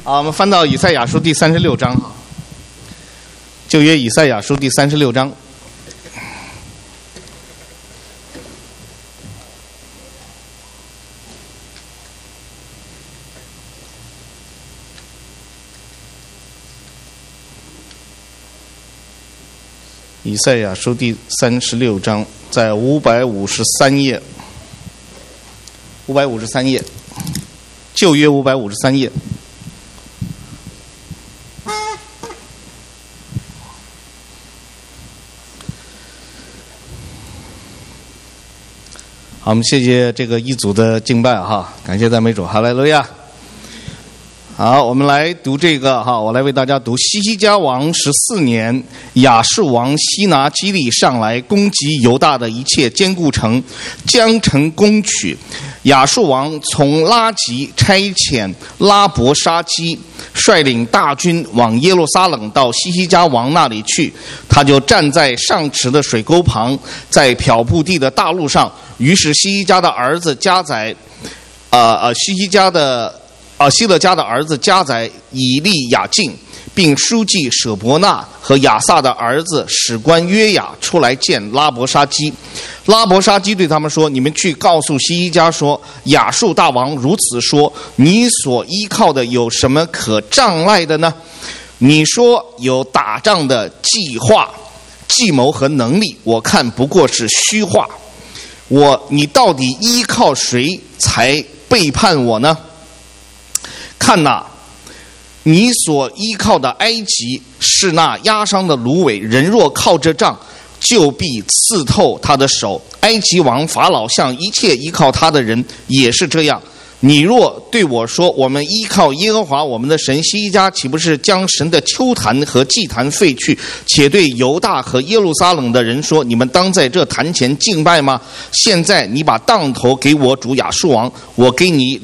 好，我们翻到以赛亚书第36章，旧约以赛亚书第36章。以赛亚书第36章，在553页，553页，旧约553页。好，我们谢谢这个一组的敬拜哈，感谢赞美主，哈利路亚。好，我们来读这个哈，我来为大家读西西家王14年，亚述王西拿基利上来攻击犹大的一切坚固城，将城攻取。亚述王从拉吉差遣拉伯沙基率领大军往耶路撒冷到西西家王那里去，他就站在上池的水沟旁，在漂布地的大路上。于是西西家的儿子加载，希勒家的儿子加载以利亚敬，并书记舍伯纳和亚萨的儿子史官约雅出来见拉伯沙基。拉伯沙基对他们说：“你们去告诉西西家说，亚述大王如此说：你所依靠的有什么可障碍的呢？你说有打仗的计划、计谋和能力，我看不过是虚话。你到底依靠谁才背叛我呢？看哪，你所依靠的埃及是那压伤的芦苇，人若靠着杖，就必刺透他的手。埃及王法老向一切依靠他的人也是这样。你若对我说，我们依靠耶和华我们的神，西西家岂不是将神的丘坛和祭坛废去，且对犹大和耶路撒冷的人说，你们当在这坛前敬拜吗？现在你把当头给我主亚述王，我给你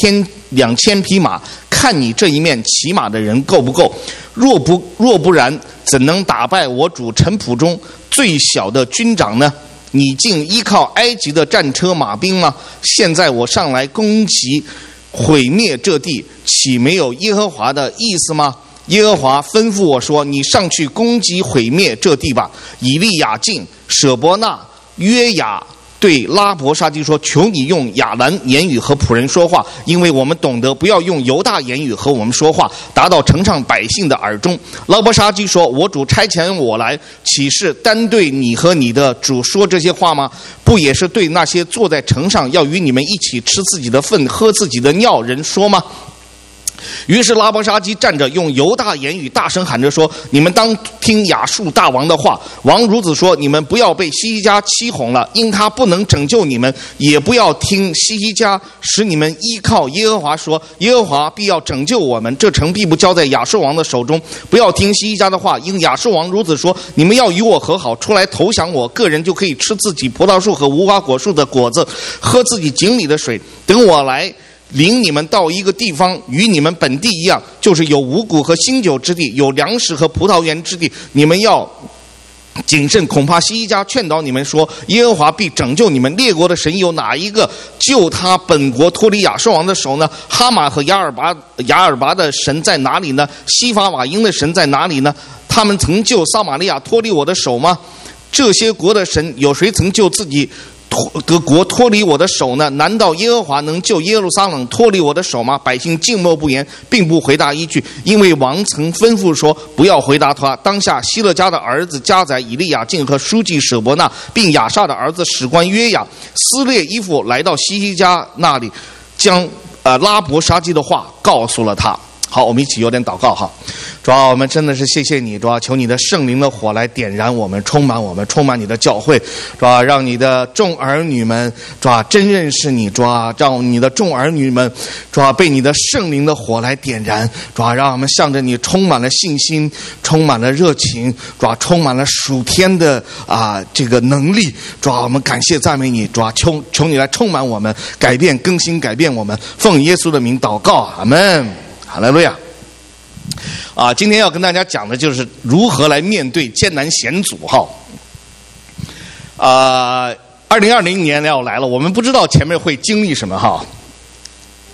2000匹马，看你这一面骑马的人够不够？若不然，怎能打败我主臣仆中最小的军长呢？你竟依靠埃及的战车马兵吗？现在我上来攻击毁灭这地，岂没有耶和华的意思吗？耶和华吩咐我说，你上去攻击毁灭这地吧。以利亚敬、舍伯纳、约雅对拉伯沙基说，求你用亚兰言语和仆人说话，因为我们懂得不要用犹大言语和我们说话，达到城上百姓的耳中。拉伯沙基说，我主差遣我来，岂是单对你和你的主说这些话吗？不也是对那些坐在城上要与你们一起吃自己的粪喝自己的尿人说吗？于是拉伯沙基站着，用犹大言语大声喊着说，你们当听亚述大王的话。王如此说，你们不要被西西家欺哄了，因他不能拯救你们，也不要听西西家使你们依靠耶和华说，耶和华必要拯救我们，这城必不交在亚述王的手中。不要听西西家的话，因亚述王如此说，你们要与我和好，出来投降我，个人就可以吃自己葡萄树和无花果树的果子，喝自己井里的水，等我来领你们到一个地方，与你们本地一样，就是有五谷和新酒之地，有粮食和葡萄园之地。你们要谨慎，恐怕西西家劝导你们说，耶和华必拯救你们。列国的神有哪一个救他本国脱离亚述王的手呢？哈马和亚尔拔的神在哪里呢？西法瓦因的神在哪里呢？他们曾救撒玛利亚脱离我的手吗？这些国的神有谁曾救自己的国脱离我的手呢？难道耶和华能救耶路撒冷脱离我的手吗？百姓静默不言，并不回答一句，因为王曾吩咐说，不要回答他。当下希勒家的儿子加载以利亚敬和书记舍伯纳，并亚萨的儿子史官约雅撕裂衣服来到西西家那里，将拉伯沙基的话告诉了他。好，我们一起有点祷告哈。主啊，我们真的是谢谢你，主啊，求你的圣灵的火来点燃我们，充满我们，充满你的教会，主啊，让你的众儿女们，主啊，真认识你，主啊，让你的众儿女们，主啊，被你的圣灵的火来点燃，主啊，让我们向着你充满了信心，充满了热情，主啊，充满了属天的这个能力，主啊，我们感谢赞美你，主啊，求你来充满我们，改变更新改变我们，奉耶稣的名祷告，阿们。哈利路亚。今天要跟大家讲的就是如何来面对艰难险阻哈。2020年要来了，我们不知道前面会经历什么哈。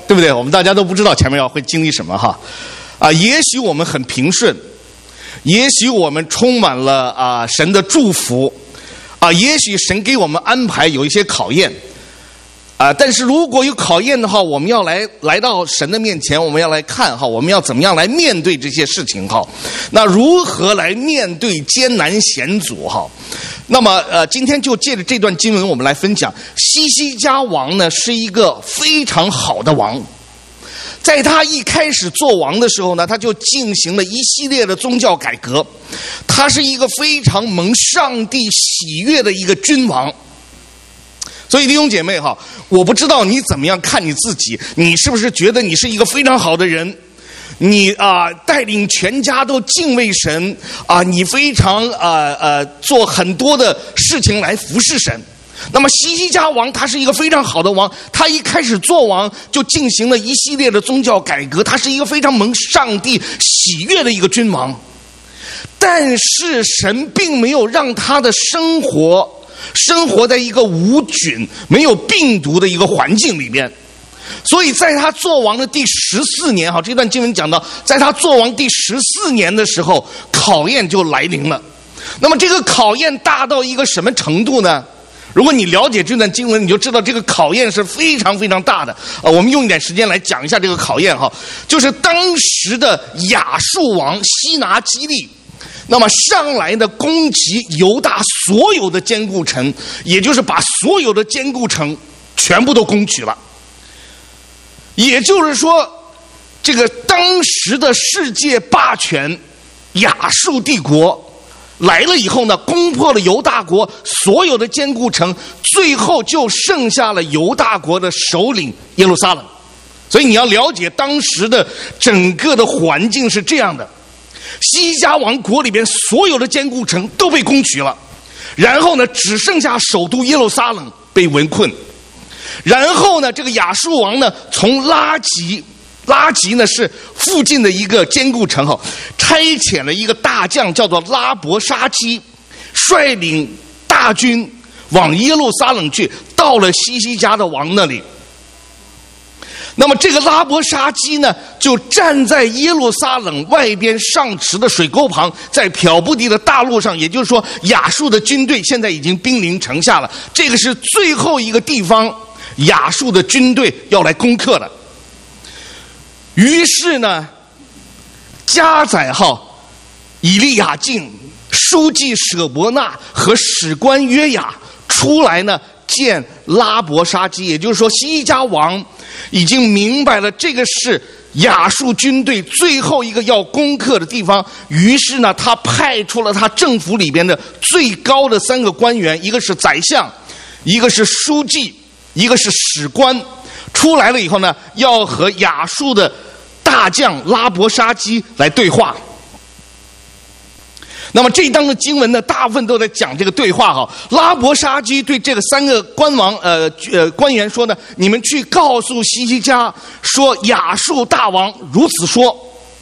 对不对？我们大家都不知道前面会经历什么哈。也许我们很平顺，也许我们充满了神的祝福，也许神给我们安排有一些考验。但是如果有考验的话，我们要来到神的面前，我们要来看哈，我们要怎么样来面对这些事情哈？那如何来面对艰难险阻哈？那么今天就借着这段经文，我们来分享西西家王呢是一个非常好的王，在他一开始做王的时候呢，他就进行了一系列的宗教改革，他是一个非常蒙上帝喜悦的一个君王。所以弟兄姐妹哈，我不知道你怎么样看你自己，你是不是觉得你是一个非常好的人？你带领全家都敬畏神你非常做很多的事情来服侍神。那么西西家王他是一个非常好的王，他一开始做王就进行了一系列的宗教改革，他是一个非常蒙上帝喜悦的一个君王。但是神并没有让他的生活在一个无菌没有病毒的一个环境里边，所以在他做王的第14年这段经文讲到，在他做王第14年的时候，考验就来临了。那么这个考验大到一个什么程度呢？如果你了解这段经文，你就知道这个考验是非常非常大的。我们用一点时间来讲一下这个考验就是当时的亚述王西拿基利，那么上来的攻击犹大所有的坚固城，也就是把所有的坚固城全部都攻取了。也就是说，这个当时的世界霸权亚述帝国来了以后呢，攻破了犹大国所有的坚固城，最后就剩下了犹大国的首领耶路撒冷。所以你要了解当时的整个的环境是这样的，西西家王国里边所有的坚固城都被攻取了，然后呢只剩下首都耶路撒冷被围困。然后呢这个亚述王呢从拉吉呢是附近的一个坚固城差遣了一个大将叫做拉伯沙基，率领大军往耶路撒冷去，到了西西家的王那里。那么这个拉伯沙基呢就站在耶路撒冷外边上池的水沟旁，在漂布地的大路上，也就是说亚述的军队现在已经兵临城下了，这个是最后一个地方亚述的军队要来攻克的。于是呢加载以利亚敬、书记舍伯那和史官约雅出来呢见拉伯沙基，也就是说西西家王已经明白了这个是亚述军队最后一个要攻克的地方。于是呢他派出了他政府里边的最高的3个官员，一个是宰相，一个是书记，一个是史官，出来了以后呢要和亚述的大将拉伯沙基来对话。那么这一章的经文呢大部分都在讲这个对话拉伯沙基对这个3个官员说呢，你们去告诉西西家说亚述大王如此说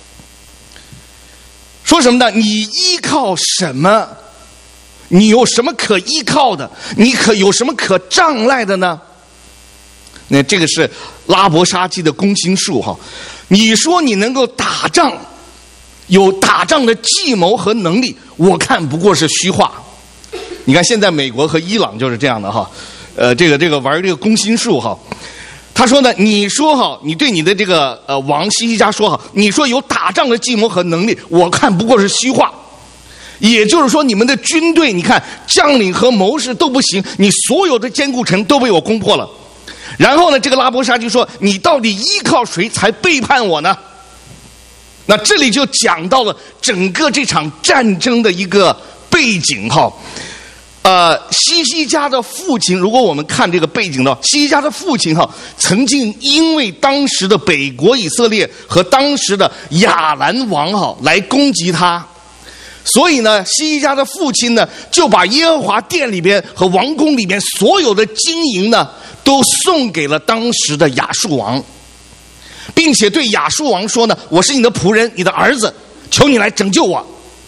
什么呢？你依靠什么？你有什么可依靠的？你有什么可仗赖的呢？那这个是拉伯沙基的攻心术你说你能够打仗，有打仗的计谋和能力，我看不过是虚话。你看现在美国和伊朗就是这样的这个玩这个攻心术他说呢，你说你对你的这个王西西家说你说有打仗的计谋和能力，我看不过是虚话。也就是说你们的军队，你看将领和谋士都不行，你所有的坚固城都被我攻破了。然后呢这个拉伯沙就说，你到底依靠谁才背叛我呢？那这里就讲到了整个这场战争的一个背景西西家的父亲，如果我们看这个背景的话，西西家的父亲曾经因为当时的北国以色列和当时的亚兰王来攻击他，所以呢西西家的父亲呢就把耶和华殿里边和王宫里边所有的金银呢都送给了当时的亚述王，并且对亚述王说呢，我是你的仆人，你的儿子，求你来拯救我。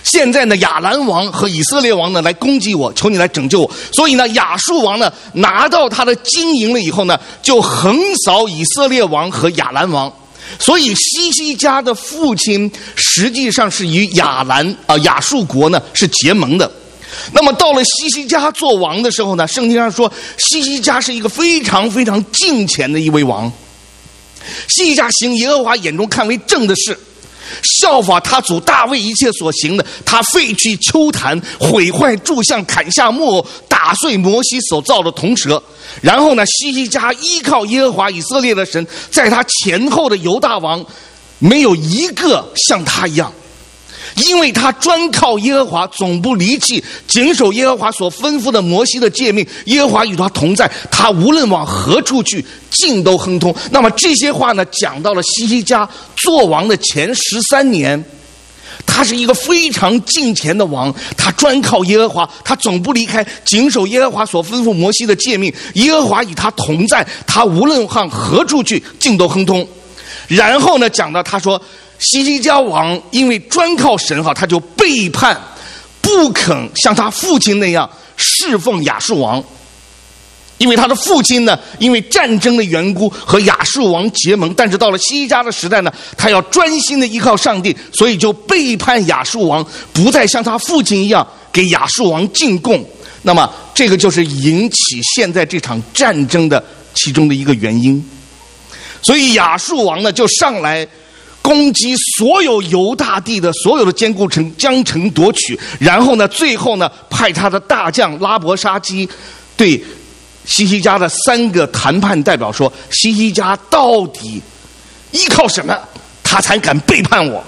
现在呢，亚兰王和以色列王呢来攻击我，求你来拯救我。所以呢，亚述王呢拿到他的金银了以后呢，就横扫以色列王和亚兰王。所以西西家的父亲实际上是与亚述国呢是结盟的。那么到了西西家做王的时候呢，圣经上说西西家是一个非常非常敬虔的一位王。西西家行耶和华眼中看为正的事，效法他祖大卫一切所行的，他废去丘坛，毁坏柱像，砍下木偶，打碎摩西所造的铜蛇。然后呢，西西家依靠耶和华以色列的神，在他前后的犹大王没有一个像他一样，因为他专靠耶和华，总不离弃，谨守耶和华所吩咐的摩西的诫命。耶和华与他同在，他无论往何处去，尽都亨通。那么这些话呢，讲到了西西家做王的前13年，他是一个非常敬虔的王，他专靠耶和华，他总不离开，谨守耶和华所吩咐摩西的诫命。耶和华与他同在，他无论往何处去，尽都亨通。然后呢，讲到他说西西家王因为专靠神他就背叛，不肯像他父亲那样侍奉亚述王。因为他的父亲呢，因为战争的缘故和亚述王结盟，但是到了西西家的时代呢，他要专心的依靠上帝，所以就背叛亚述王，不再像他父亲一样给亚述王进贡。那么这个就是引起现在这场战争的其中的一个原因。所以亚述王呢就上来攻击所有犹大地的所有的坚固城，将城夺取。然后呢，最后呢派他的大将拉伯沙基对西西家的3个谈判代表说，西西家到底依靠什么他才敢背叛我？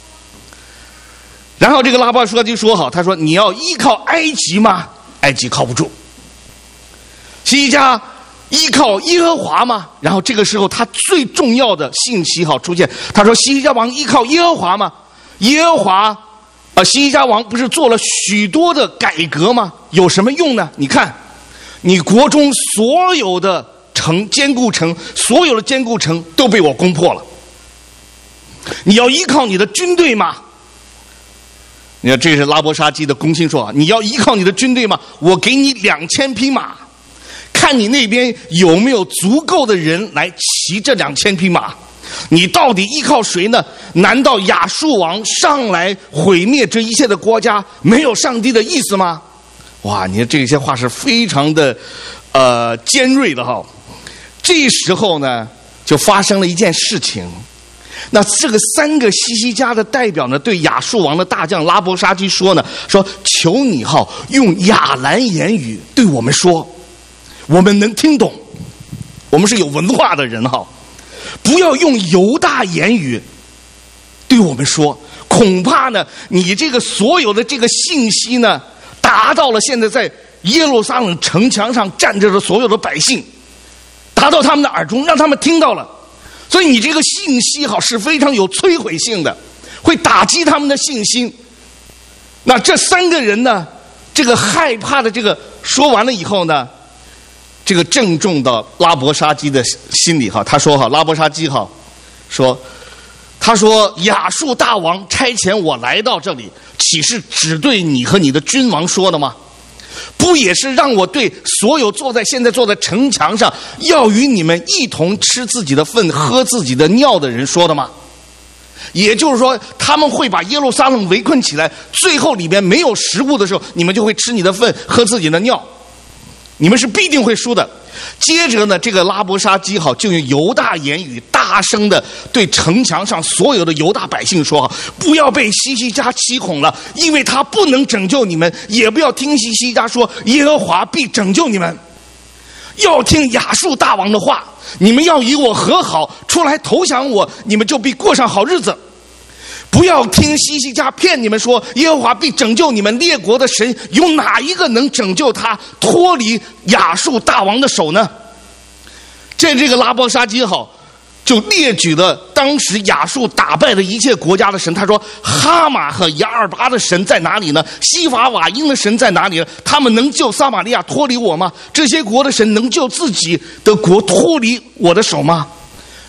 然后这个拉伯沙基说好，他说你要依靠埃及吗？埃及靠不住。西西家依靠耶和华吗？然后这个时候他最重要的信息出现，他说西西家王依靠耶和华吗？耶和华西西家王不是做了许多的改革吗？有什么用呢？你看你国中所有的坚固城，所有的坚固城都被我攻破了。你要依靠你的军队吗？你看，这是拉伯沙基的公卿说你要依靠你的军队吗？我给你2000匹马，看你那边有没有足够的人来骑这2000匹马。你到底依靠谁呢？难道亚述王上来毁灭这一切的国家，没有上帝的意思吗？哇，你看这些话是非常的尖锐的这时候呢就发生了一件事情。那这个3个西西家的代表呢，对亚述王的大将拉伯沙基说呢，说求你用亚兰言语对我们说，我们能听懂，我们是有文化的人不要用犹大言语对我们说，恐怕呢你这个所有的这个信息呢达到了现在在耶路撒冷城墙上站着的所有的百姓，达到他们的耳中，让他们听到了。所以你这个信息是非常有摧毁性的，会打击他们的信心。那这3个人呢，这个害怕的这个说完了以后呢，这个正中到拉伯沙基的心里他说拉伯沙基说，他说亚述大王差遣我来到这里，岂是只对你和你的君王说的吗？不也是让我对所有现在坐在城墙上要与你们一同吃自己的粪喝自己的尿的人说的吗？也就是说，他们会把耶路撒冷围困起来，最后里边没有食物的时候，你们就会吃你的粪喝自己的尿，你们是必定会输的。接着呢，这个拉伯沙基就用犹大言语大声的对城墙上所有的犹大百姓说，不要被西西家欺哄了，因为他不能拯救你们，也不要听西西家说耶和华必拯救你们，要听亚述大王的话，你们要与我和好，出来投降我，你们就必过上好日子。不要听西西家骗你们说耶和华必拯救你们，列国的神有哪一个能拯救他脱离亚述大王的手呢？这个拉伯沙基就列举了当时亚述打败的一切国家的神。他说哈马和亚尔拔的神在哪里呢？西法瓦因的神在哪里呢？他们能救撒玛利亚脱离我吗？这些国的神能救自己的国脱离我的手吗？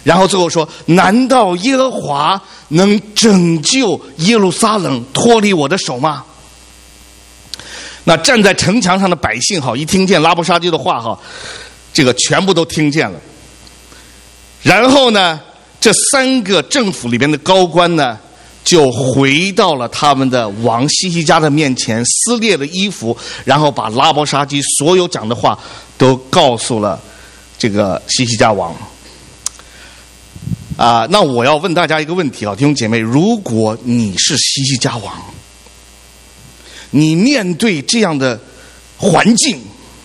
然后最后说：难道耶和华能拯救耶路撒冷脱离我的手吗？那站在城墙上的百姓一听见拉伯沙基的话这个全部都听见了。然后呢，这3个政府里边的高官呢，就回到了他们的王西西家的面前，撕裂了衣服，然后把拉伯沙基所有讲的话都告诉了这个西西家王。那我要问大家一个问题弟兄姐妹，如果你是西西家王，你面对这样的环境，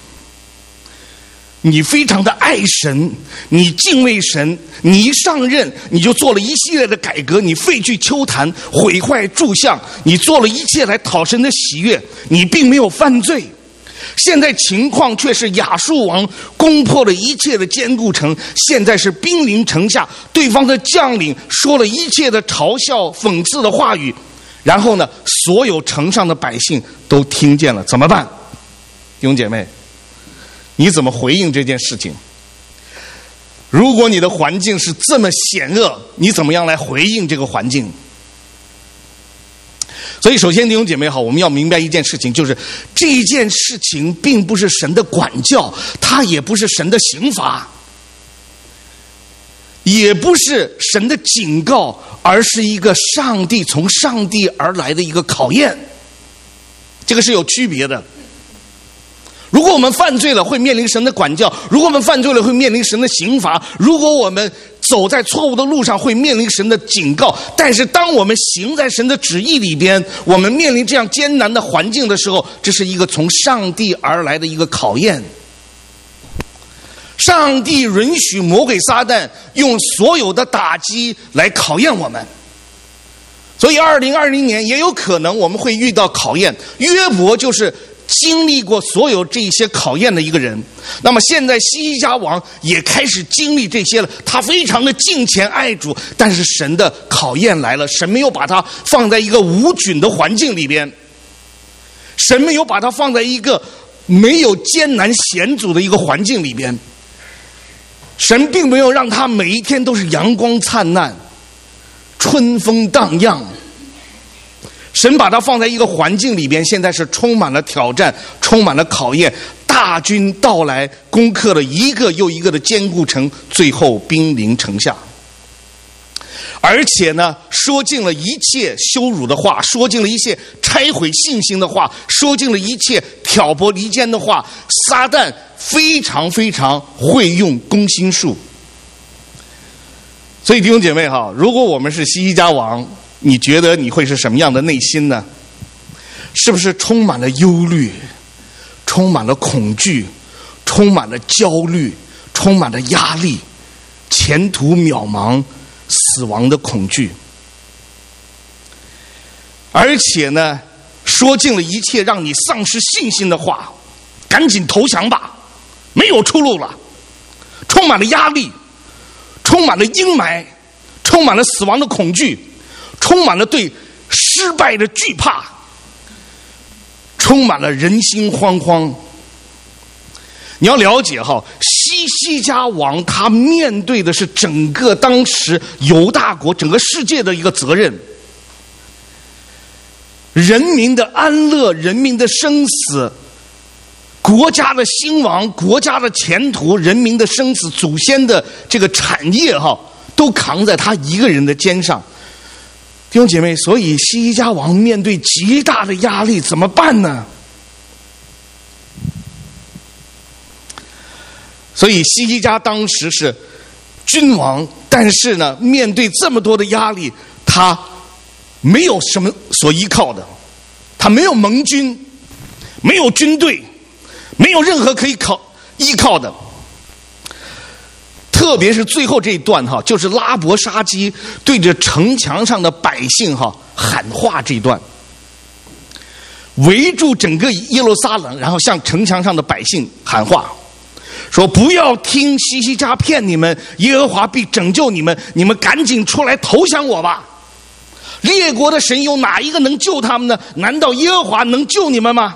你非常的爱神，你敬畏神，你一上任你就做了一系列的改革，你废去邱坛，毁坏柱像，你做了一切来讨神的喜悦，你并没有犯罪。现在情况却是亚述王攻破了一切的坚固城，现在是兵临城下，对方的将领说了一切的嘲笑讽刺的话语，然后呢，所有城上的百姓都听见了，怎么办？弟兄姐妹，你怎么回应这件事情？如果你的环境是这么险恶，你怎么样来回应这个环境？所以首先弟兄姐妹我们要明白一件事情，就是这件事情并不是神的管教，它也不是神的刑罚，也不是神的警告，而是一个从上帝而来的一个考验。这个是有区别的。如果我们犯罪了，会面临神的管教；如果我们犯罪了，会面临神的刑罚；如果我们走在错误的路上，会面临神的警告。但是当我们行在神的旨意里边，我们面临这样艰难的环境的时候，这是一个从上帝而来的一个考验。上帝允许魔鬼撒旦用所有的打击来考验我们，所以2020年也有可能我们会遇到考验。约伯就是经历过所有这些考验的一个人。那么现在西西家王也开始经历这些了，他非常的敬虔爱主，但是神的考验来了，神没有把他放在一个无菌的环境里边，神没有把他放在一个没有艰难险阻的一个环境里边，神并没有让他每一天都是阳光灿烂春风荡漾，神把它放在一个环境里边，现在是充满了挑战，充满了考验，大军到来，攻克了一个又一个的坚固城，最后兵临城下。而且呢，说尽了一切羞辱的话，说尽了一切拆毁信心的话，说尽了一切挑拨离间的话。撒旦非常非常会用攻心术。所以弟兄姐妹如果我们是西西家王，你觉得你会是什么样的内心呢？是不是充满了忧虑，充满了恐惧，充满了焦虑，充满了压力，前途渺茫，死亡的恐惧？而且呢，说尽了一切让你丧失信心的话，赶紧投降吧，没有出路了，充满了压力，充满了阴霾，充满了死亡的恐惧，充满了对失败的惧怕，充满了人心惶惶。你要了解西西家王他面对的是整个当时犹大国整个世界的一个责任，人民的安乐，人民的生死，国家的兴亡，国家的前途，人民的生死，祖先的这个产业都扛在他一个人的肩上。弟兄姐妹，所以西西家王面对极大的压力，怎么办呢？所以西西家当时是君王，但是呢，面对这么多的压力，他没有什么所依靠的，他没有盟军，没有军队，没有任何可以依靠的。特别是最后这一段就是拉伯沙基对着城墙上的百姓喊话这一段，围住整个耶路撒冷，然后向城墙上的百姓喊话，说不要听西西家骗你们，耶和华必拯救你们，你们赶紧出来投降我吧。列国的神有哪一个能救他们呢？难道耶和华能救你们吗？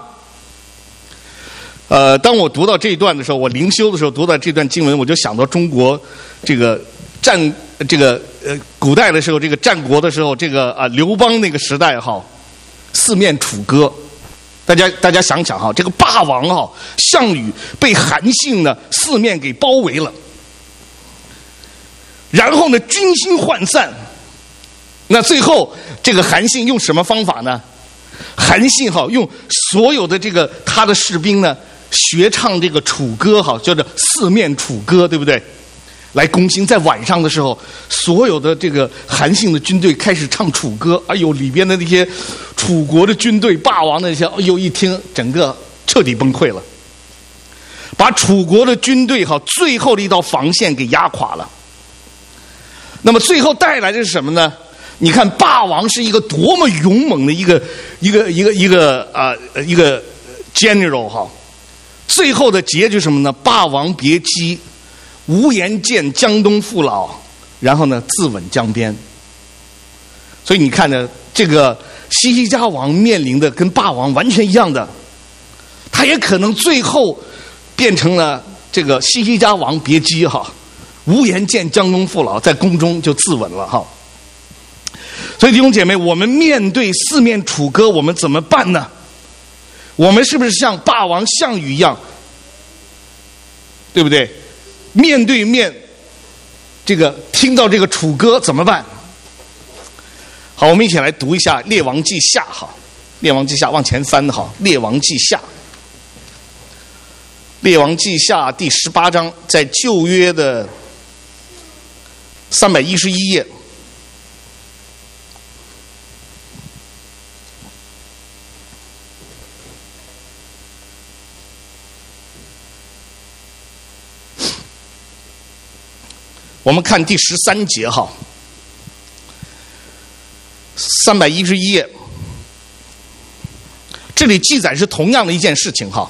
当我读到这一段的时候，我灵修的时候读到这段经文，我就想到中国这个古代的时候，这个战国的时候，刘邦那个时代哈，四面楚歌。大家想想哈，这个霸王哈项羽被韩信呢四面给包围了，然后呢军心涣散。那最后这个韩信用什么方法呢？韩信哈用所有的他的士兵呢学唱这个楚歌哈，叫做四面楚歌，对不对？来攻心。在晚上的时候，所有的韩信的军队开始唱楚歌，哎呦，里边的那些楚国的军队霸王的那些，哎呦，一听整个彻底崩溃了，把楚国的军队最后的一道防线给压垮了。那么最后带来的是什么呢？你看霸王是一个多么勇猛的一个 general 哈，最后的结局什么呢？霸王别姬，无颜见江东父老，然后呢自刎江边。所以你看呢，这个西西家王面临的跟霸王完全一样的，他也可能最后变成了这个西西家王别姬哈，无颜见江东父老，在宫中就自刎了哈。所以弟兄姐妹，我们面对四面楚歌，我们怎么办呢？我们是不是像霸王项羽一样，对不对？面对面听到这个楚歌怎么办？好，我们一起来读一下《列王纪下》哈，《列王纪下》往前翻哈，《列王纪下》，《列王纪下》第18章，在旧约的311页。我们看第13节哈，311页，这里记载是同样的一件事情哈。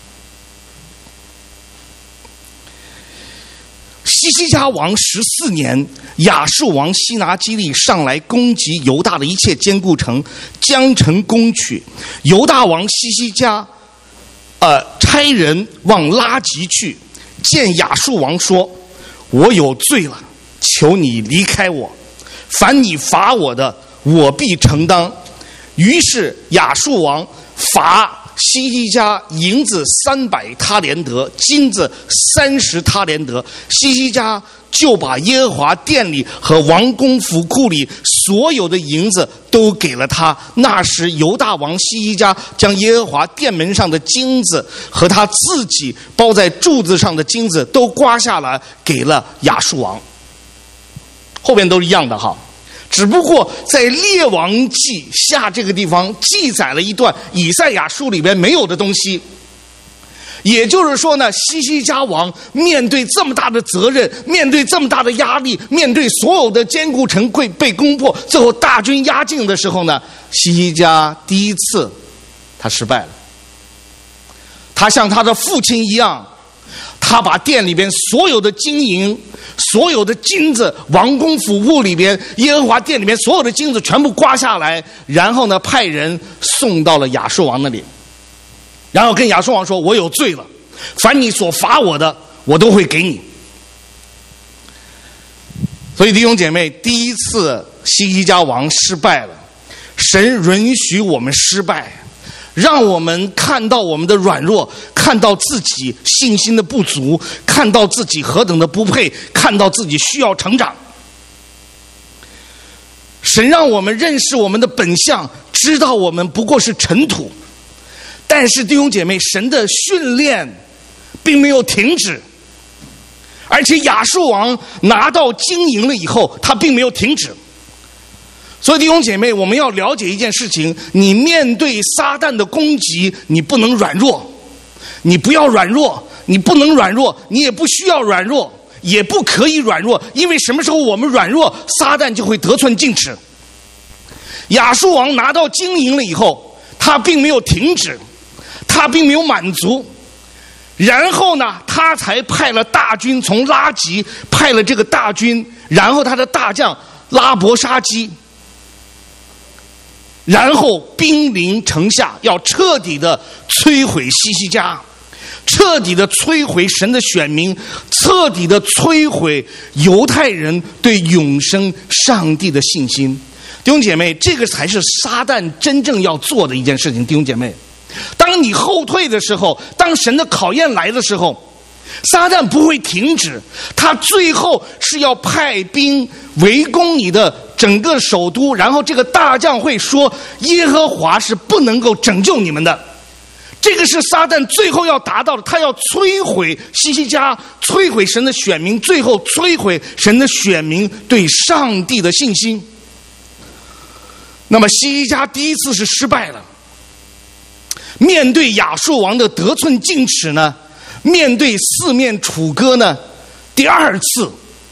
西西家王14年，亚述王西拿基立上来攻击犹大的一切坚固城，将城攻取。犹大王西西家差人往拉吉去，见亚述王说，我有罪了，求你离开我，凡你罚我的，我必承担。于是亚述王罚西西家银子300他连得，金子30他连得。西西家就把耶和华殿里和王宫府库里所有的银子都给了他。那时犹大王西西家将耶和华殿门上的金子和他自己包在柱子上的金子都刮下来给了亚述王。后边都是一样的哈，只不过在列王记下这个地方记载了一段以赛亚书里边没有的东西。也就是说呢，西西家王面对这么大的责任，面对这么大的压力，面对所有的坚固城溃被攻破，最后大军压境的时候呢，西西家第一次他失败了。他像他的父亲一样，他把殿里边所有的金银、所有的金子，王宫府库里边耶和华殿里边所有的金子全部刮下来，然后呢派人送到了亚述王那里，然后跟亚述王说，我有罪了，凡你所罚我的我都会给你。所以弟兄姐妹，第一次西西家王失败了，神允许我们失败，让我们看到我们的软弱，看到自己信心的不足，看到自己何等的不配，看到自己需要成长。神让我们认识我们的本相，知道我们不过是尘土。但是弟兄姐妹，神的训练并没有停止，而且亚述王拿到金银了以后，他并没有停止。所以弟兄姐妹，我们要了解一件事情，你面对撒旦的攻击，你不能软弱，你不要软弱，你不能软弱，你也不需要软弱，也不可以软弱，因为什么时候我们软弱，撒旦就会得寸进尺。亚述王拿到金银了以后，他并没有停止，他并没有满足，然后呢他才派了大军从拉吉派了这个大军，然后他的大将拉伯沙基，然后兵临城下，要彻底的摧毁西西家。 彻底的摧毁神的选民，彻底的摧毁犹太人对永生上帝的信心。弟兄姐妹，这个才是撒旦真正要做的一件事情。弟兄姐妹，当你后退的时候，当神的考验来的时候，撒旦不会停止，他最后是要派兵围攻你的整个首都，然后这个大将会说耶和华是不能够拯救你们的。这个是撒旦最后要达到的，他要摧毁西西家，摧毁神的选民，最后摧毁神的选民对上帝的信心。那么西西家第一次是失败了，面对亚述王的得寸进尺呢，面对四面楚歌呢，第二次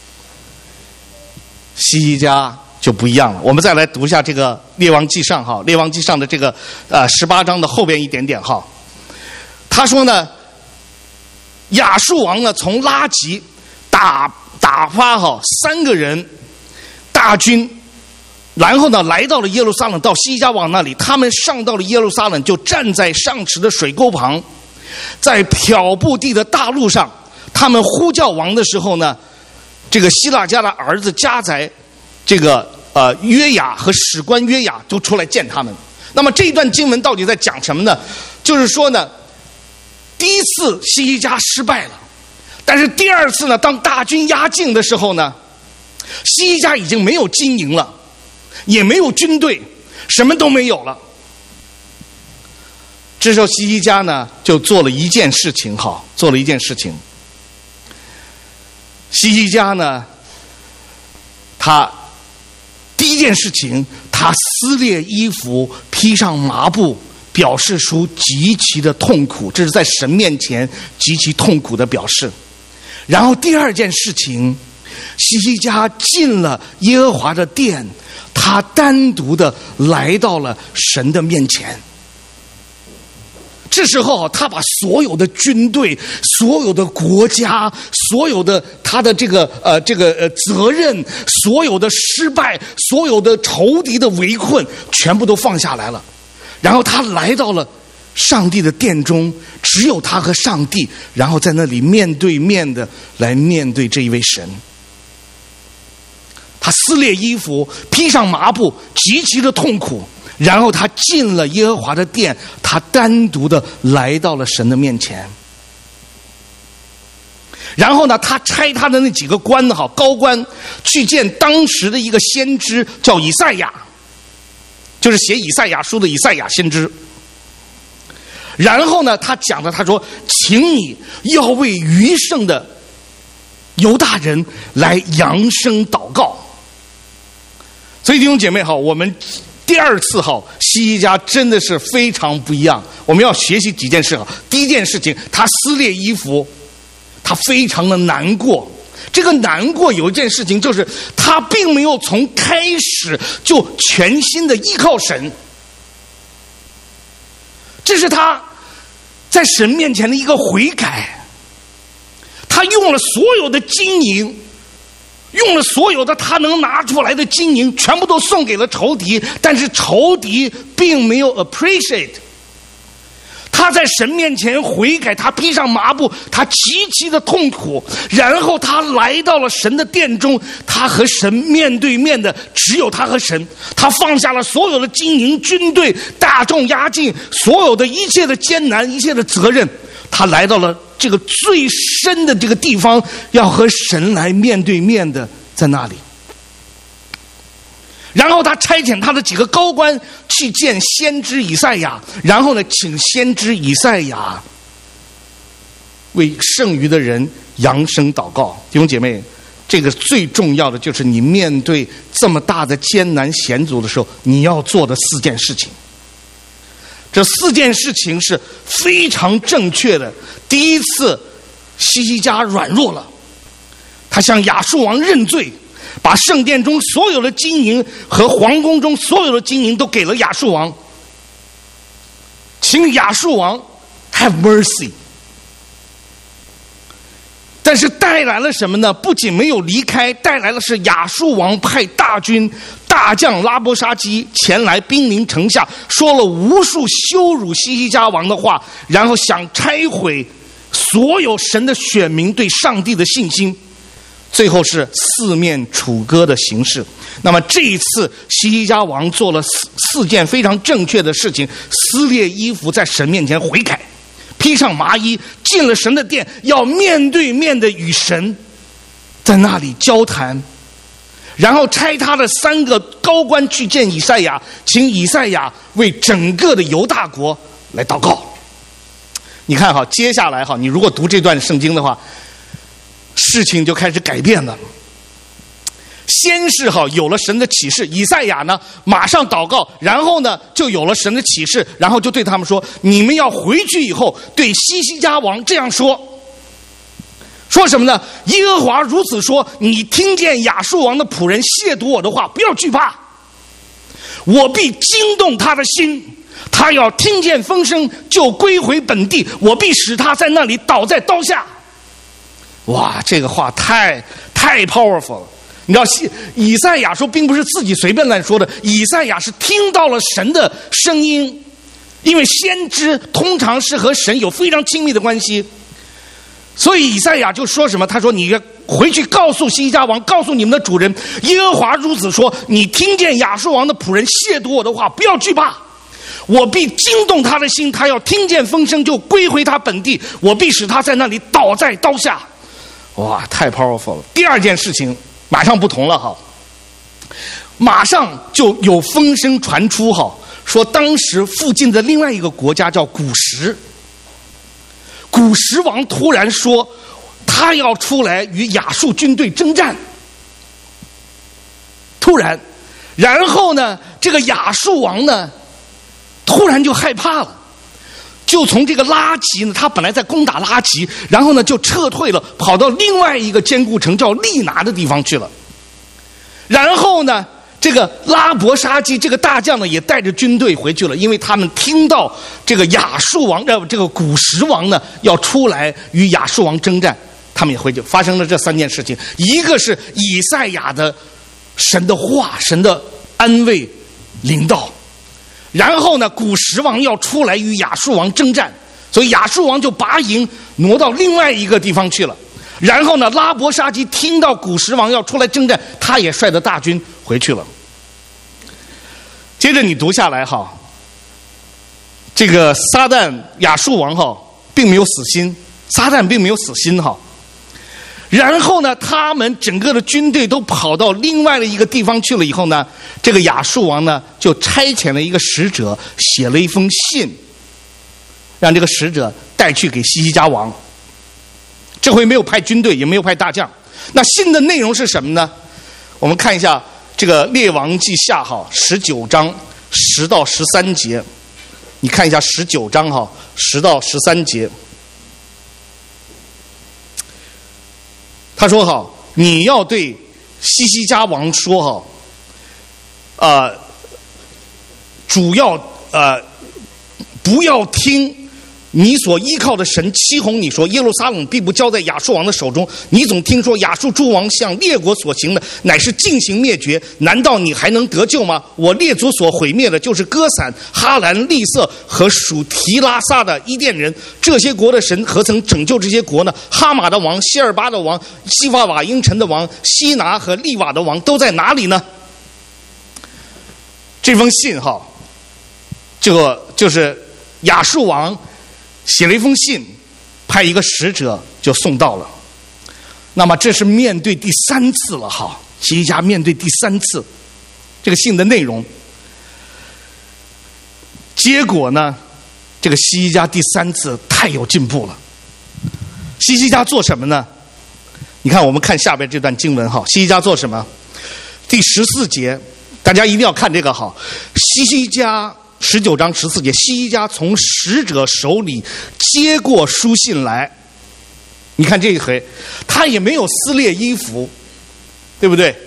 西西家就不一样了。我们再来读一下这个列王记上哈，列王记上的这个18章的后边一点点哈。他说呢，亚述王呢从拉吉打发3个人大军，然后呢来到了耶路撒冷，到西西家王那里。他们上到了耶路撒冷，就站在上池的水沟旁，在漂布地的大路上。他们呼叫王的时候呢，这个希腊家的儿子加宰，这个约雅和史官约雅都出来见他们。那么这一段经文到底在讲什么呢？就是说呢，第一次西西家失败了，但是第二次呢，当大军压境的时候呢，西西家已经没有经营了，也没有军队，什么都没有了。这时候西西家呢就做了一件事情，西西家呢，他第一件事情，他撕裂衣服，披上麻布，表示出极其的痛苦，这是在神面前极其痛苦的表示。然后第二件事情，西西家进了耶和华的殿，他单独的来到了神的面前。这时候他把所有的军队、所有的国家、所有的他的这个责任、所有的失败、所有的仇敌的围困，全部都放下来了。然后他来到了上帝的殿中，只有他和上帝，然后在那里面对面的来面对这一位神。他撕裂衣服，披上麻布，极其的痛苦。然后他进了耶和华的殿，他单独的来到了神的面前。然后呢，他差他的那几个官高官去见当时的一个先知，叫以赛亚，就是写以赛亚书的以赛亚先知。然后呢，他讲了，他说：“请你要为余剩的犹大人来扬声祷告。”所以弟兄姐妹我们第二次西西家真的是非常不一样。我们要学习几件事第一件事情，他撕裂衣服，他非常的难过。这个难过有一件事情，就是他并没有从开始就全心的依靠神，这是他在神面前的一个悔改。他用了所有的金银，用了所有的他能拿出来的金银，全部都送给了仇敌，但是仇敌并没有 appreciate。 他在神面前悔改，他披上麻布，他极其的痛苦，然后他来到了神的殿中，他和神面对面的只有他和神。他放下了所有的金银军队，大众压境，所有的一切的艰难，一切的责任，他来到了这个最深的这个地方，要和神来面对面的在那里。然后他差遣他的几个高官去见先知以赛亚，然后呢，请先知以赛亚为剩余的人扬声祷告。弟兄姐妹，这个最重要的就是你面对这么大的艰难险阻的时候，你要做的4件事情。这4件事情是非常正确的。第一次，西西家软弱了，他向亚述王认罪，把圣殿中所有的金银和皇宫中所有的金银都给了亚述王，请亚述王 have mercy。 但是带来了什么呢？不仅没有离开，带来的是亚述王派大军大将拉伯沙基前来兵临城下，说了无数羞辱西西家王的话，然后想拆毁所有神的选民对上帝的信心，最后是四面楚歌的形式。那么这一次希西家王做了四件非常正确的事情：撕裂衣服，在神面前悔改，披上麻衣，进了神的殿，要面对面的与神在那里交谈，然后差他的3个高官去见以赛亚，请以赛亚为整个的犹大国来祷告。你看哈，接下来哈，你如果读这段圣经的话，事情就开始改变了。先是哈有了神的启示，以赛亚呢马上祷告，然后呢就有了神的启示，然后就对他们说：你们要回去以后对希西家王这样说。说什么呢？耶和华如此说：你听见亚述王的仆人亵渎我的话，不要惧怕，我必惊动他的心，他要听见风声就归回本地，我必使他在那里倒在刀下。哇，这个话太 powerful 了。你知道以赛亚说并不是自己随便乱说的，以赛亚是听到了神的声音，因为先知通常是和神有非常亲密的关系，所以以赛亚就说什么？他说：你回去告诉希西家王，告诉你们的主人，耶和华如此说：你听见亚述王的仆人亵渎我的话，不要惧怕，我必惊动他的心，他要听见风声就归回他本地，我必使他在那里倒在刀下。哇，太 powerful 了。第二件事情马上不同了哈，马上就有风声传出哈，说当时附近的另外一个国家叫古时王突然说他要出来与亚述军队征战。突然，然后呢这个亚述王呢突然就害怕了，就从这个拉吉呢，他本来在攻打拉吉，然后呢就撤退了，跑到另外一个坚固城叫利拿的地方去了。然后呢这个拉伯沙基这个大将呢也带着军队回去了，因为他们听到这个亚述王这个古时王呢要出来与亚述王征战，他们也回去。发生了这3件事情，一个是以赛亚的神的话，神的安慰临到，然后呢古时王要出来与亚述王征战，所以亚述王就把营挪到另外一个地方去了。然后呢拉伯沙基听到古时王要出来征战，他也率着大军回去了。接着你读下来哈，这个撒旦亚述王哈并没有死心，撒旦并没有死心哈。然后呢他们整个的军队都跑到另外的一个地方去了以后呢，这个亚述王呢就差遣了一个使者，写了一封信，让这个使者带去给希西家王。这回没有派军队，也没有派大将。那信的内容是什么呢？我们看一下这个列王记下哈19章10到13节，你看一下19章哈10到13节。他说哈，你要对希西家王说哈，主要不要听你所依靠的神欺哄你说耶路撒冷必不交在亚述王的手中，你总听说亚述诸王向列国所行的乃是进行灭绝，难道你还能得救吗？我列祖所毁灭的就是歌散、哈兰、利色和属提拉撒的伊甸人，这些国的神何曾拯救这些国呢？哈马的王、希尔巴的王、西法瓦因城的王、西拿和利瓦的王都在哪里呢？这封信哈，就是亚述王写了一封信，派一个使者就送到了。那么这是面对第3次了哈，希西家面对第3次这个信的内容。结果呢，这个希西家第3次太有进步了。希西家做什么呢？你看，我们看下边这段经文哈，希西家做什么？第14节，大家一定要看这个哈。希西家19章14节，希西家从使者手里接过书信来。你看这一回，他也没有撕裂衣服，对不对？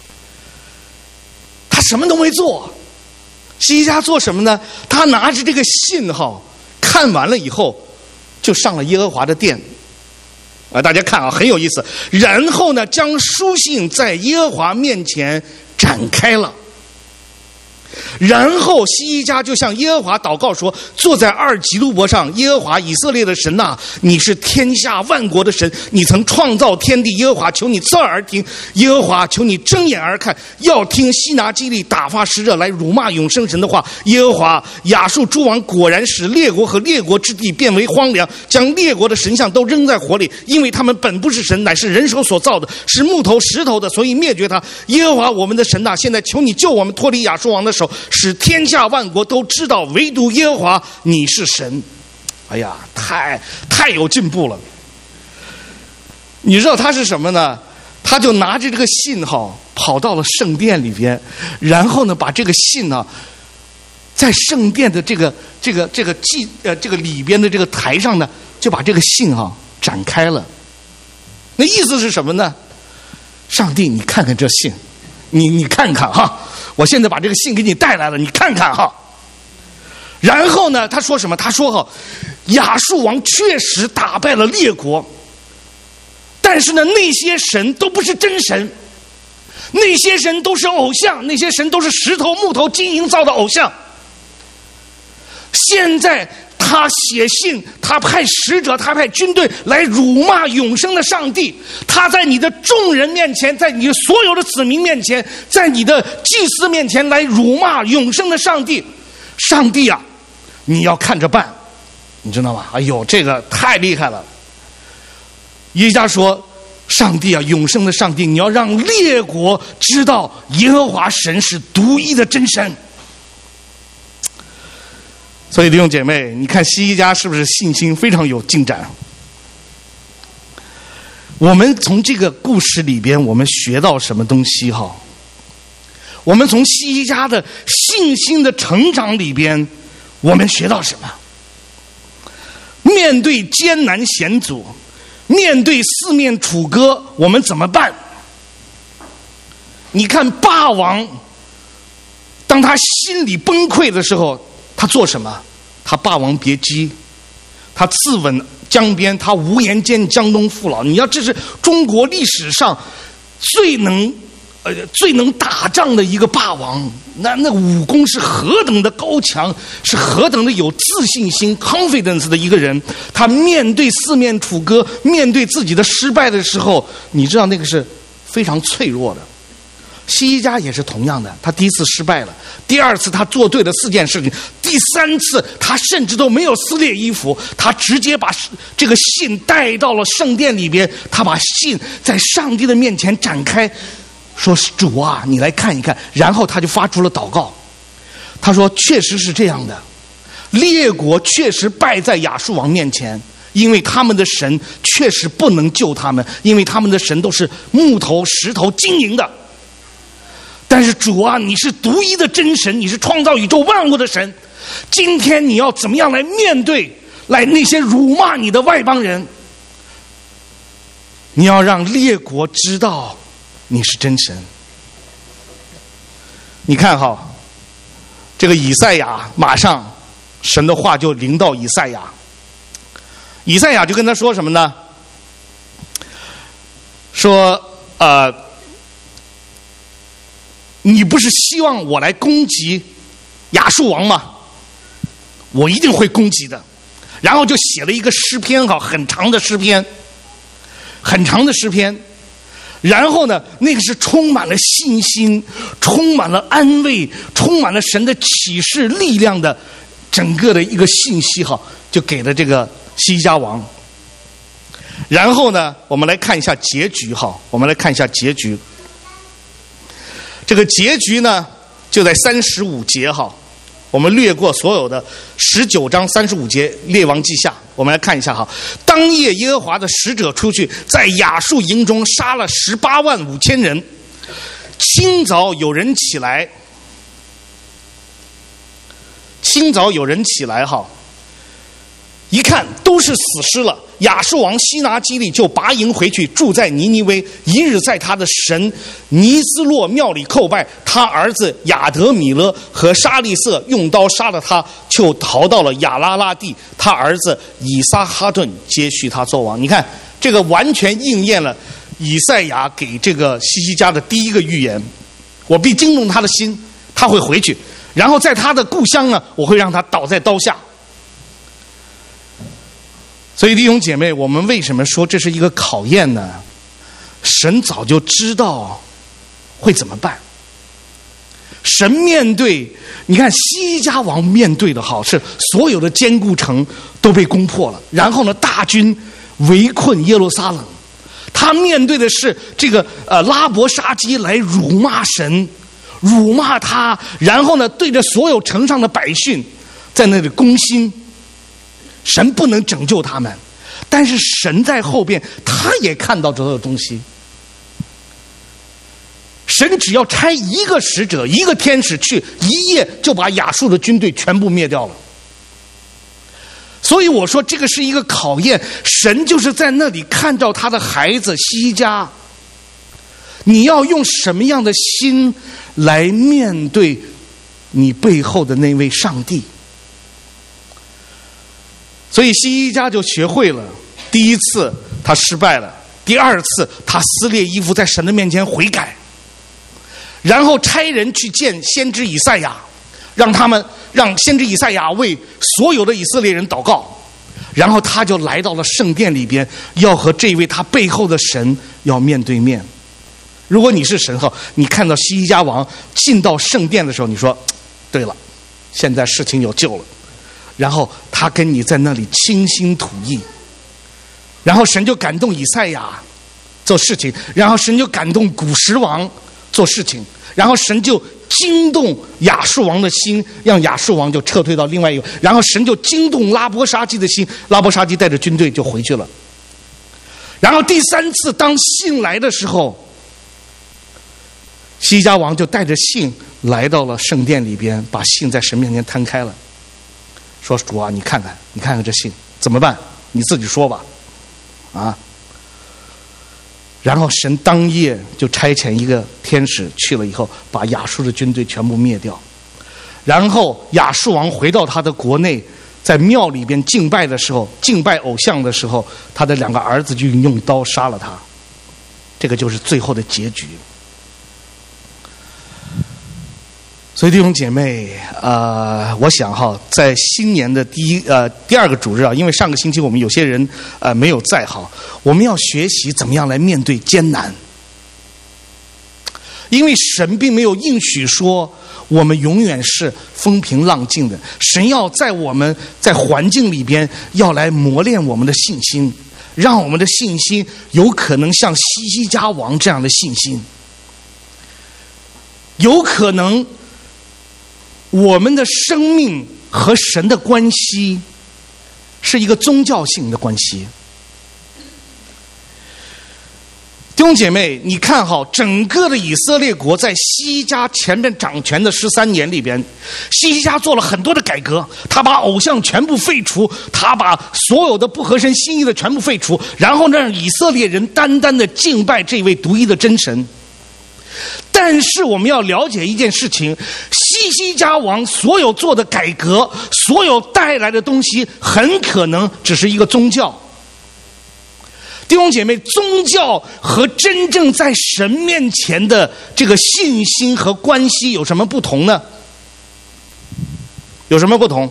他什么都没做。希西家做什么呢？他拿着这个信哈，看完了以后，就上了耶和华的殿。大家看啊，很有意思。然后呢，将书信在耶和华面前展开了。 然后西西家就向耶和华祷告说：坐在二基路伯上，耶和华以色列的神呐，你是天下万国的神，你曾创造天地。耶和华，求你侧耳听，耶和华，求你睁眼而看，要听西拿基利打发使者来辱骂永生神的话。耶和华，亚述诸王果然使列国和列国之地变为荒凉，将列国的神像都扔在火里，因为他们本不是神，乃是人手所造的，是木头石头的，所以灭绝他。耶和华我们的神呐，现在求你救我们脱离亚述王的手，使天下万国都知道唯独耶和华你是神。哎呀，太有进步了。你知道他是什么呢？他就拿着这个信号跑到了圣殿里边，然后呢把这个信呢在圣殿的这个里边的这个台上呢，就把这个信展开了。那意思是什么呢？上帝，你看看这信，你看看哈，我现在把这个信给你带来了，你看看哈。然后呢，他说什么？他说亚述王确实打败了列国，但是呢，那些神都不是真神，那些神都是偶像，那些神都是石头、木头、金银造的偶像。现在他写信，他派使者，他派军队来辱骂永生的上帝。他在你的众人面前，在你的所有的子民面前，在你的祭司面前来辱骂永生的上帝。上帝啊，你要看着办，你知道吗？哎呦，这个太厉害了。耶利家说：上帝啊，永生的上帝，你要让列国知道耶和华神是独一的真神。所以弟兄姐妹，你看西西家是不是信心非常有进展？我们从这个故事里边我们学到什么东西哈？我们从西西家的信心的成长里边我们学到什么？面对艰难险阻，面对四面楚歌，我们怎么办？你看霸王当他心里崩溃的时候，他做什么？他霸王别姬，他自刎江边，他无颜见江东父老。你要这是中国历史上最能打仗的一个霸王，那武功是何等的高强，是何等的有自信心 confidence 的一个人。他面对四面楚歌，面对自己的失败的时候，你知道那个是非常脆弱的。西西家也是同样的，他第一次失败了，第二次他做对了4件事情，第3次他甚至都没有撕裂衣服，他直接把这个信带到了圣殿里边，他把信在上帝的面前展开，说主啊，你来看一看。然后他就发出了祷告，他说确实是这样的，列国确实败在亚述王面前，因为他们的神确实不能救他们，因为他们的神都是木头、石头、金银的。但是主啊，你是独一的真神，你是创造宇宙万物的神，今天你要怎么样来面对那些辱骂你的外邦人？你要让列国知道你是真神。你看哈，这个以赛亚马上神的话就临到以赛亚，以赛亚就跟他说什么呢？说你不是希望我来攻击亚述王吗？我一定会攻击的。然后就写了一个诗篇很长的诗篇，很长的诗篇。然后呢，那个是充满了信心，充满了安慰，充满了神的启示力量的整个的一个信息就给了这个西西家王。然后呢，我们来看一下结局我们来看一下结局。这个结局呢，就在35节我们略过所有的19章35节列王记下，我们来看一下当夜耶和华的使者出去，在亚述营中杀了185000人。清早有人起来一看都是死尸了。亚述王西拿基利就拔营回去，住在尼尼微，一日在他的神尼斯洛庙里叩拜。他儿子亚德米勒和沙利色用刀杀了他，就逃到了亚拉拉地。他儿子以撒哈顿接续他做王。你看，这个完全应验了以赛亚给这个西西家的第一个预言。我必惊动他的心，他会回去。 然后在他的故乡呢，我会让他倒在刀下。所以弟兄姐妹，我们为什么说这是一个考验呢？神早就知道会怎么办。神面对，你看西家王面对的好是所有的坚固城都被攻破了，然后呢大军围困耶路撒冷，他面对的是这个拉伯沙基来辱骂神，辱骂他，然后呢对着所有城上的百姓在那里攻心。神不能拯救他们，但是神在后边他也看到这个东西。神只要差一个使者，一个天使去，一夜就把亚述的军队全部灭掉了。所以我说这个是一个考验，神就是在那里看到他的孩子西家，你要用什么样的心来面对你背后的那位上帝。所以西家就学会了，第一次他失败了，第二次他撕裂衣服在神的面前悔改，然后差人去见先知以赛亚，让先知以赛亚为所有的以色列人祷告，然后他就来到了圣殿里边，要和这位他背后的神要面对面。如果你是神后，你看到西家王进到圣殿的时候，你说对了，现在事情有救了，然后他跟你在那里倾心吐意，然后神就感动以赛亚做事情，然后神就感动古时王做事情，然后神就惊动亚述王的心，让亚述王就撤退到另外一个，然后神就惊动拉伯沙基的心，拉伯沙基带着军队就回去了。然后第三次当信来的时候，西家王就带着信来到了圣殿里边，把信在神面前摊开了，说主啊，你看看这信怎么办？你自己说吧，啊。然后神当夜就差遣一个天使去了以后，把亚述的军队全部灭掉。然后亚述王回到他的国内，在庙里边敬拜的时候，敬拜偶像的时候，他的2个儿子就用刀杀了他。这个就是最后的结局。所以弟兄姐妹，我想哈，在新年的第二个主日啊，因为上个星期我们有些人没有在哈，我们要学习怎么样来面对艰难，因为神并没有应许说我们永远是风平浪静的，神要在我们在环境里边要来磨练我们的信心，让我们的信心有可能像西家王这样的信心，有可能我们的生命和神的关系是一个宗教性的关系。弟兄姐妹，你看哈，整个的以色列国在西家前面掌权的13年里边，西家做了很多的改革，他把偶像全部废除，他把所有的不合神心意的全部废除，然后让以色列人单单的敬拜这位独一的真神。但是我们要了解一件事情，西家王所有做的改革，所有带来的东西很可能只是一个宗教。弟兄姐妹，宗教和真正在神面前的这个信心和关系有什么不同呢？有什么不同？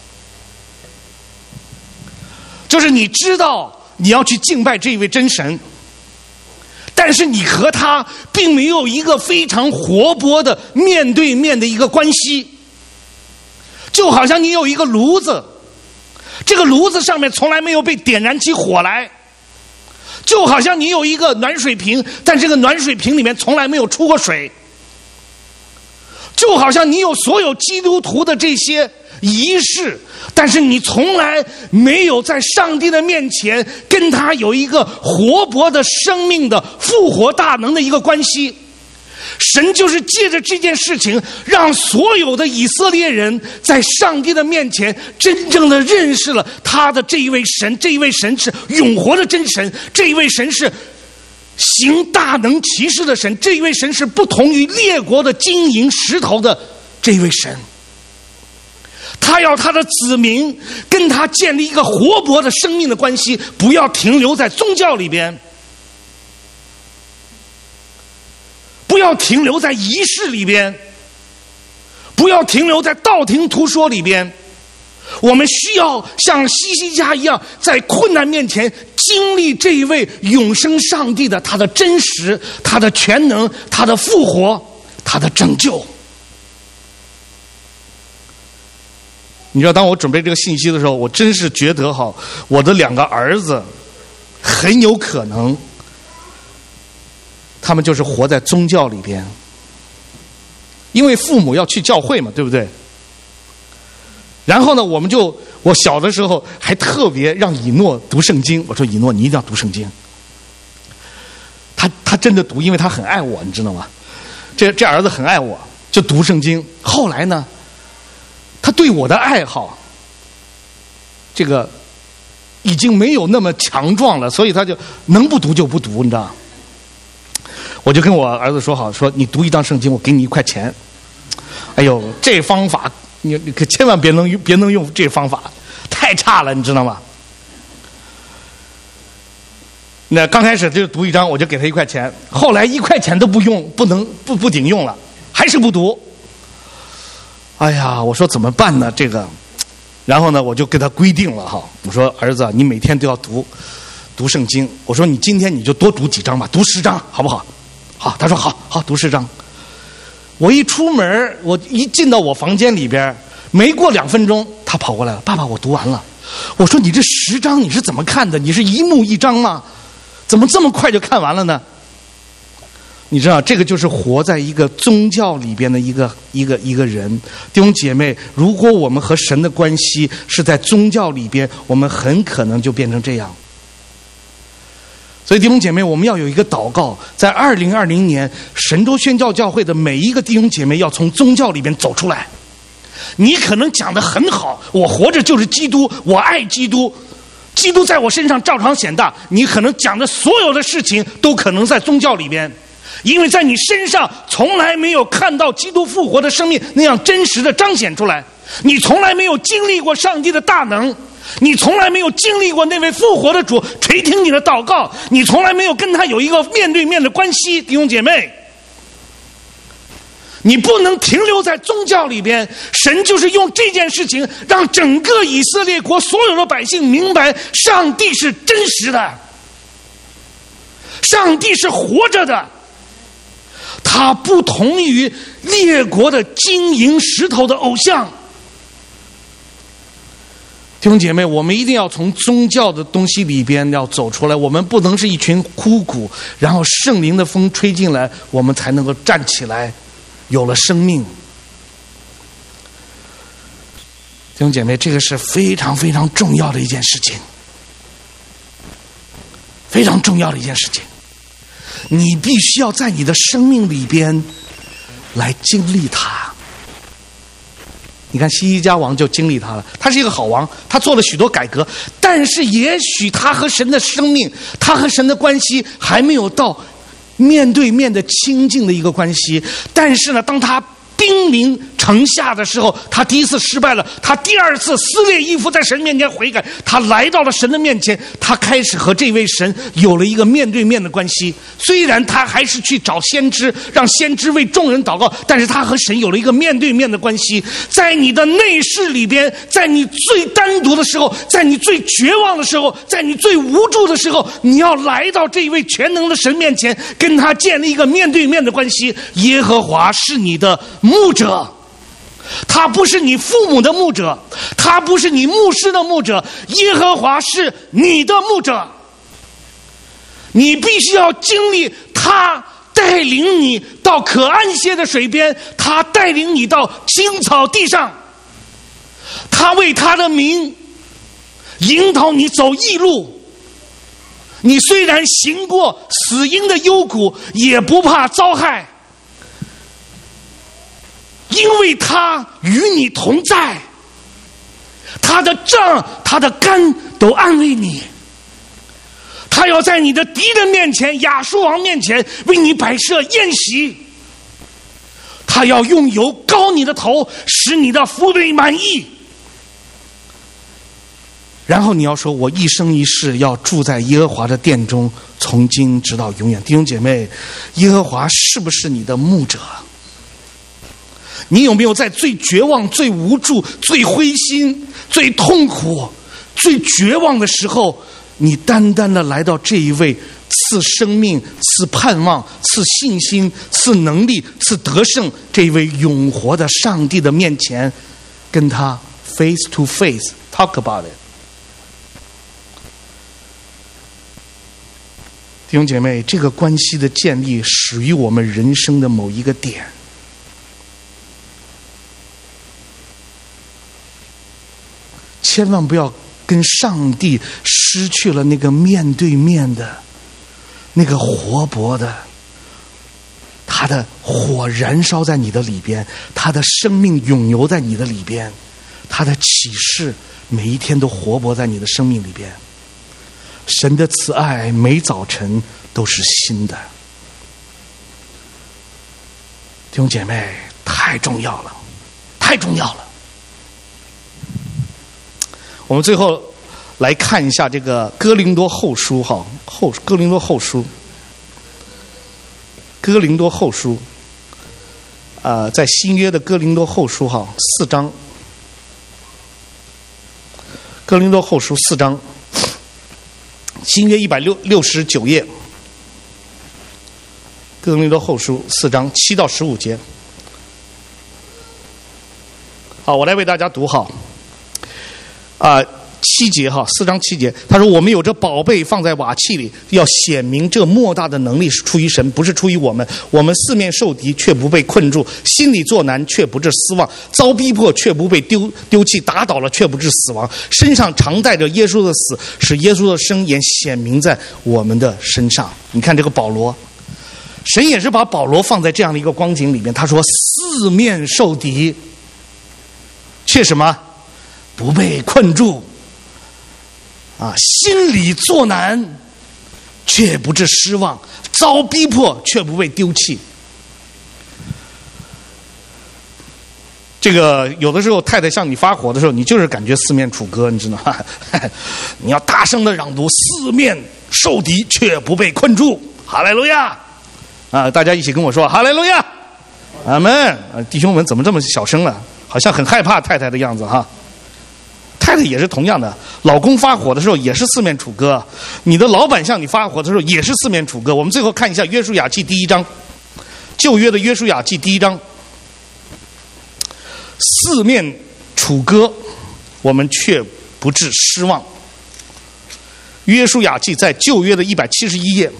就是你知道你要去敬拜这一位真神，但是你和他并没有一个非常活泼的面对面的一个关系，就好像你有一个炉子，这个炉子上面从来没有被点燃起火来，就好像你有一个暖水瓶，但这个暖水瓶里面从来没有出过水，就好像你有所有基督徒的这些仪式，但是你从来没有在上帝的面前跟他有一个活泼的生命的复活大能的一个关系。神就是借着这件事情，让所有的以色列人在上帝的面前真正的认识了他的这一位神，这一位神是永活的真神，这一位神是行大能奇事的神，这一位神是不同于列国的金银石头的这一位神。他要他的子民跟他建立一个活泼的生命的关系，不要停留在宗教里边，不要停留在仪式里边， 不要停留在道听途说里边。我们需要像希西家一样，在困难面前经历这一位永生上帝的他的真实、他的全能、他的复活、他的拯救。你知道，当我准备这个信息的时候，我真是觉得我的2个儿子很有可能，他们就是活在宗教里边，因为父母要去教会嘛，对不对？然后呢，我小的时候还特别让以诺读圣经，我说以诺你一定要读圣经。他真的读，因为他很爱我，你知道吗？这儿子很爱我，就读圣经。后来呢，他对我的爱好，这个已经没有那么强壮了，所以他就能不读就不读，你知道。我就跟我儿子说好，说你读一章圣经，我给你1块钱。哎呦，这方法你可千万别能用这方法，太差了，你知道吗？那刚开始就读1章，我就给他1块钱，后来1块钱都不用，不顶用了，还是不读。哎呀，我说怎么办呢？这个，然后呢，我就给他规定了我说儿子，你每天都要读圣经。我说你今天你就多读几章吧，读10章，好不好？好，他说好，读10章。我一出门，我一进到我房间里边，没过2分钟，他跑过来了，爸爸，我读完了。我说你这10章你是怎么看的？你是一目一章吗？怎么这么快就看完了呢？你知道，这个就是活在一个宗教里边的一个人。弟兄姐妹，如果我们和神的关系是在宗教里边，我们很可能就变成这样。所以弟兄姐妹，我们要有一个祷告，在2020年神州宣教教会的每一个弟兄姐妹要从宗教里边走出来。你可能讲得很好，我活着就是基督，我爱基督，基督在我身上照常显大。你可能讲的所有的事情都可能在宗教里边，因为在你身上从来没有看到基督复活的生命那样真实的彰显出来，你从来没有经历过上帝的大能，你从来没有经历过那位复活的主垂听你的祷告，你从来没有跟他有一个面对面的关系。弟兄姐妹，你不能停留在宗教里边。神就是用这件事情让整个以色列国所有的百姓明白，上帝是真实的，上帝是活着的，他不同于列国的金银石头的偶像。弟兄姐妹，我们一定要从宗教的东西里边要走出来，我们不能是一群枯骨，然后圣灵的风吹进来，我们才能够站起来，有了生命。弟兄姐妹，这个是非常非常重要的一件事情，非常重要的一件事情。你必须要在你的生命里边来经历它。你看希西家王就经历他了，他是一个好王，他做了许多改革，但是也许他和神的生命，他和神的关系还没有到面对面的亲近的一个关系。但是呢，当他兵临城下的时候，他第一次失败了，他第二次撕裂衣服在神面前悔改，他来到了神的面前，他开始和这位神有了一个面对面的关系。虽然他还是去找先知，让先知为众人祷告，但是他和神有了一个面对面的关系。在你的内室里边，在你最单独的时候，在你最绝望的时候，在你最无助的时候，你要来到这一位全能的神面前，跟他建立一个面对面的关系。耶和华是你的牧者，他不是你父母的牧者，他不是你牧师的牧者，耶和华是你的牧者。你必须要经历他带领你到可安歇的水边，他带领你到青草地上，他为他的名引导你走义路。你虽然行过死荫的幽谷，也不怕遭害，因为他与你同在，他的杖他的竿都安慰你。他要在你的敌人面前，亚述王面前为你摆设宴席，他要用油膏你的头，使你的福杯满溢。然后你要说，我一生一世要住在耶和华的殿中，从今直到永远。弟兄姐妹，耶和华是不是你的牧者？ 你有没有在最绝望、最无助、最灰心、最痛苦、最绝望的时候，你单单的来到这一位赐生命、赐盼望、赐信心、赐能力、赐得胜这一位永活的上帝的面前，跟他 face to face talk about it。弟兄姐妹，这个关系的建立始于我们人生的某一个点。千万不要跟上帝失去了那个面对面的、那个活泼的，他的火燃烧在你的里边，他的生命涌流在你的里边，他的启示每一天都活泼在你的生命里边。神的慈爱每早晨都是新的。弟兄姐妹，太重要了，太重要了。我们最后来看一下这个哥林多后书哥林多后书在新约的哥林多后书4章，哥林多后书4章，新约169页，哥林多后书4章7到15节。好，我来为大家读7节4章7节，他说：“我们有这宝贝放在瓦器里，要显明这莫大的能力是出于神，不是出于我们。我们四面受敌，却不被困住；心里作难，却不致失望；遭逼迫，却不被丢弃；打倒了，却不致死亡。身上常带着耶稣的死，使耶稣的生也显明在我们的身上。”你看这个保罗，神也是把保罗放在这样的一个光景里面。他说：“四面受敌，却什么？不被困住。心里作难，却不致失望；遭逼迫，却不被丢弃。”这个有的时候太太向你发火的时候，你就是感觉四面楚歌，你知道吗？你要大声的朗读：“四面受敌，却不被困住。”哈利路亚！大家一起跟我说：“哈利路亚！”阿们！弟兄们怎么这么小声了？好像很害怕太太的样子哈。太太也是同样的，老公发火的时候也是四面楚歌，你的老板向你发火的时候也是四面楚歌。我们最后看一下约书亚记第1章，旧约的约书亚记第1章，四面楚歌，我们却不致失望。约书亚记在旧约的171页。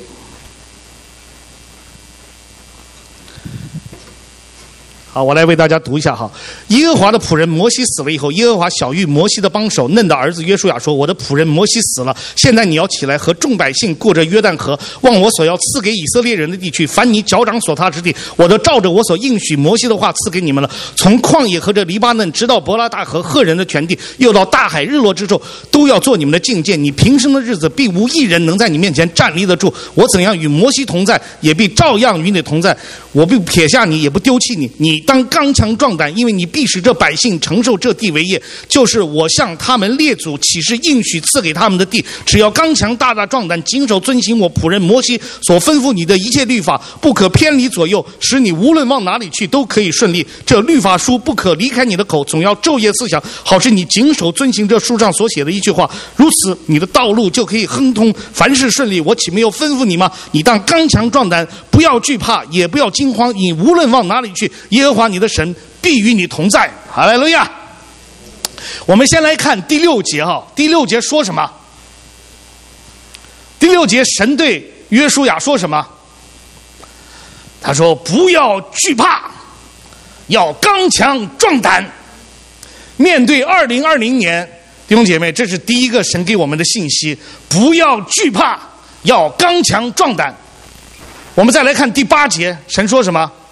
好，我来为大家读一下哈。耶和华的仆人摩西死了以后，耶和华晓谕摩西的帮手嫩的儿子约书亚说：“我的仆人摩西死了，现在你要起来，和众百姓过着约旦河，往我所要赐给以色列人的地去。凡你脚掌所踏之地，我都照着我所应许摩西的话赐给你们了。从旷野和这黎巴嫩，直到伯拉大河赫人的全地，又到大海日落之处，都要做你们的境界。你平生的日子，必无一人能在你面前站立得住。我怎样与摩西同在，也必照样与你同在。我不撇下你，也不丢弃你。你当刚强壮胆，因为你必使这百姓承受这地为业，就是我向他们列祖起誓应许赐给他们的地。只要刚强大大壮胆，谨守遵行我仆人摩西所吩咐你的一切律法，不可偏离左右，使你无论往哪里去都可以顺利。这律法书不可离开你的口，总要昼夜思想，好使你谨守遵行这书上所写的一句话。如此，你的道路就可以亨通，凡事顺利。我岂没有吩咐你吗？你当刚强壮胆，不要惧怕，也不要惊慌。你无论往哪里去，耶和华你的神必与你同在。哈利路亚！我们先来看第6节哈。第6节说什么？第6节神对约书亚说什么？他说：“不要惧怕，要刚强壮胆。”面对2020年，弟兄姐妹，这是第一个神给我们的信息：不要惧怕，要刚强壮胆。我们再来看第8节，神说什么？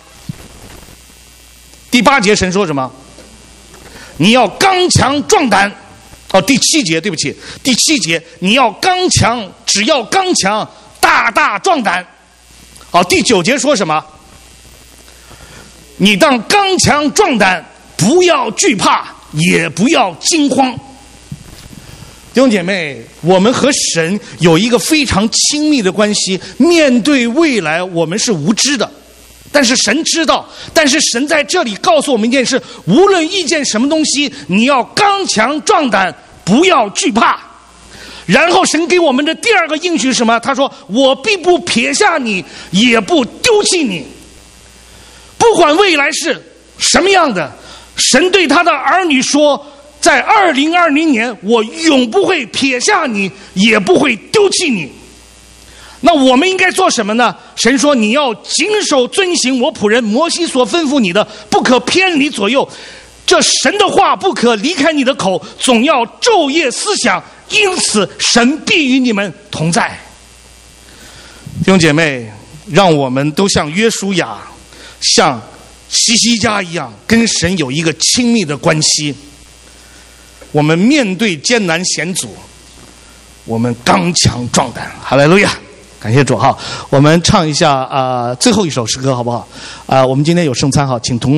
第8节神说什么？你要刚强壮胆。第7节，对不起，第7节你要刚强，只要刚强，大大壮胆。第9节说什么？你当刚强壮胆，不要惧怕，也不要惊慌。弟兄姐妹，我们和神有一个非常亲密的关系，面对未来我们是无知的， 但是神知道，但是神在这里告诉我们一件事：无论遇见什么东西，你要刚强壮胆，不要惧怕。然后神给我们的第二个应许是什么？他说：我必不撇下你，也不丢弃你。不管未来是什么样的，神对他的儿女说，在2020年，我永不会撇下你，也不会丢弃你。那我们应该做什么呢？神说，你要谨守遵行我仆人摩西所吩咐你的，不可偏离左右。这神的话不可离开你的口，总要昼夜思想，因此神必与你们同在。弟兄姐妹，让我们都像约书亚、像西西家一样，跟神有一个亲密的关系。我们面对艰难险阻，我们刚强壮胆。哈利路亚！感谢主哈，我们唱一下最后一首诗歌好不好？我们今天有圣餐哈，请同工